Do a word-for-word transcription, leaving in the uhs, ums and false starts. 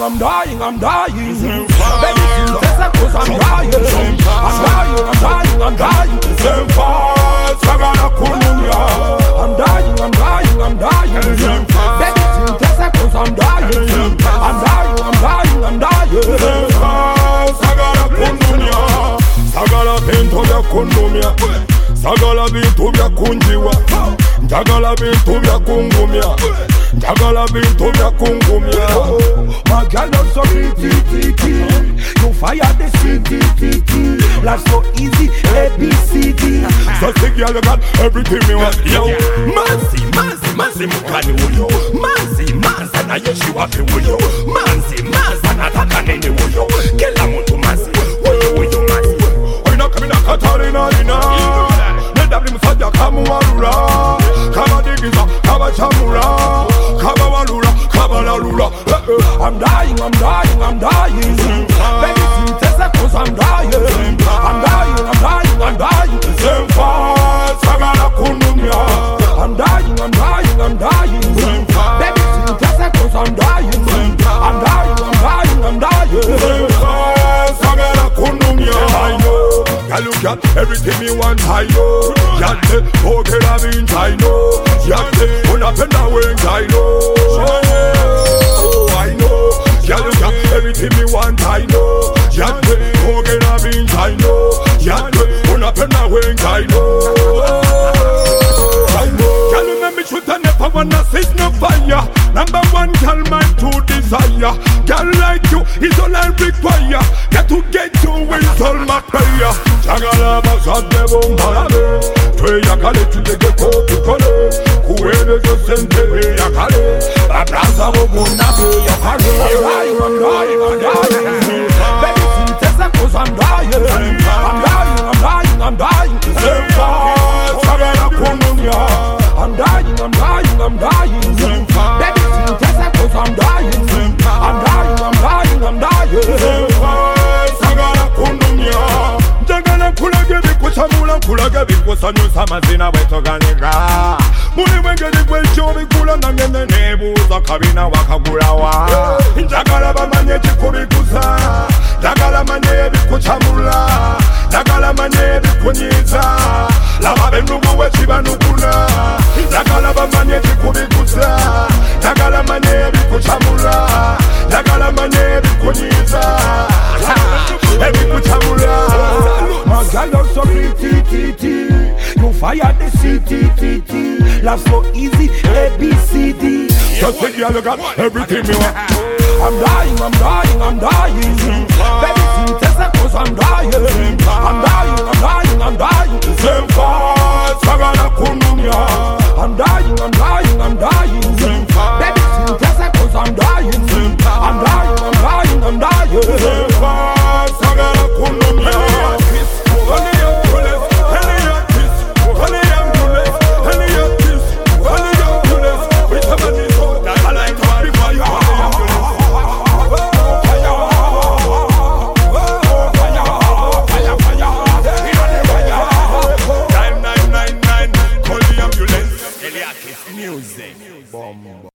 I'm dying, I'm dying. Baby, feel better cause I'm dying. I'm dying, I'm dying, I'm dying. Same fast, sagala kununya. I'm dying, I'm dying, I'm dying. Baby, feel better cause I'm dying. I'm dying, I'm dying, I'm dying. Same fast, sagala kununya. Sagala bintu bya kunumya. Sagala bintu bya kunjiwa. Njagala bintu bya kungumya. Njagala bintu bya kungumya. My girl love so pretty, pretty. You fire the city, city. Life so easy, A B C D. So sick girl, you got everything me want. Yo, manzi, manzi, manzi mukani uyo. Manzi, manzi na yeshi wapi uyo. Manzi, manzi na taka nini uyo. Kila mtu manzi, uyo uyo manzi. Oina kamina katarina nina. Nedabli musajja kamuwarura. Kama digiza, kama chamura. Kama walura, kama lalura. I'm dying, I'm dying, I'm dying. Baby, feel better cause I'm dying. I'm dying, I'm dying, I'm dying. Same fast, sagala kunumya. I'm dying, I'm dying, I'm dying. Baby, feel better cause I'm dying. I'm dying, I'm dying, I'm dying. Same fast, sagala kunumya. I know, girl you got everything me want. I know, yate pokera bin I know, yate unapenda wengi I know. I know, girl you got everything me want. I know, yate pokera bin I know, yate unapenda wengi I know. I know, girl you make me shoot and never wanna sit no fire. Number one, girl, my true desire. Girl like you is all I require. Got to get you with all my prayer. Jagala basade bombalabe. Twe yakale tutege kopi kole. Kuwele jo sente yakale. Abraza bobonabe yakale. I'm dying, I'm dying, I'm dying. Baby, feel better cause I'm dying. I'm dying, I'm dying, I'm dying. Same fast, sagala kununya. I'm dying, I'm dying, I'm dying. Baby, feel better cause I'm dying. I'm dying, I'm dying, I'm dying. Same fast, sagala kununya. Jagala kulage bikuchamula kulage bikusanyusa mazina wetoganika. Muli wengedi kwecho bikula nangene nebuza kabina wakagulawa. Jagala bamanye chikubikuza. Jagala manye bikuchamula. Jagala manye bikunyiza. Laba bendugu wechibanukuna. Jagala bamanye chikubikuza. Jagala manye bikuchamula. Jagala manye bikunyiza. Ebikuchamula. My girl love so pretty, pretty. You fire the city, city. Life so easy, A B C D. Just say girl you got everything me want. I'm dying, I'm dying, I'm dying. Baby, feel better cause I'm dying. I'm dying, I'm dying, I'm dying. Same fast, sagala kununya. I'm dying, I'm dying, I'm dying. Baby, feel better cause I'm dying. I'm dying, I'm dying, I'm dying. Same fast, sagala kununya. Music. Bomb.